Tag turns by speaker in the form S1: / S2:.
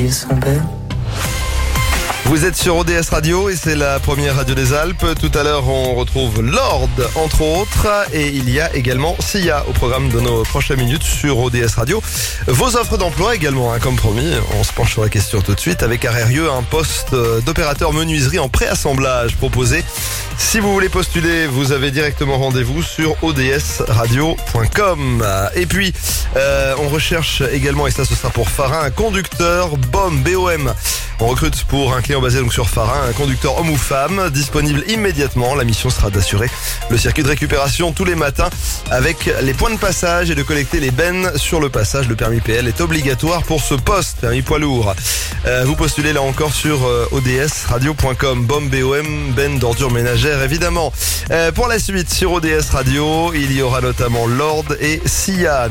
S1: son bel.
S2: Vous êtes sur ODS Radio et c'est la première radio des Alpes. Tout à l'heure, on retrouve Lord, entre autres. Et il y a également Sia au programme de nos prochaines minutes sur ODS Radio. Vos offres d'emploi également, comme promis. On se penche sur la question tout de suite. Avec à Rérieux, un poste d'opérateur menuiserie en préassemblage proposé. Si vous voulez postuler, vous avez directement rendez-vous sur odsradio.com. Et puis, on recherche également, et ça ce sera pour Farin, un conducteur BOM. On recrute pour un client basé donc sur Farin, un conducteur homme ou femme, disponible immédiatement. La mission sera d'assurer le circuit de récupération tous les matins avec les points de passage et de collecter les bennes sur le passage. Le permis PL est obligatoire pour ce poste, permis poids lourd. Vous postulez là encore sur odsradio.com. BOM, bennes d'ordures ménagères évidemment. Pour la suite sur ODS Radio, il y aura notamment Lord et Sia.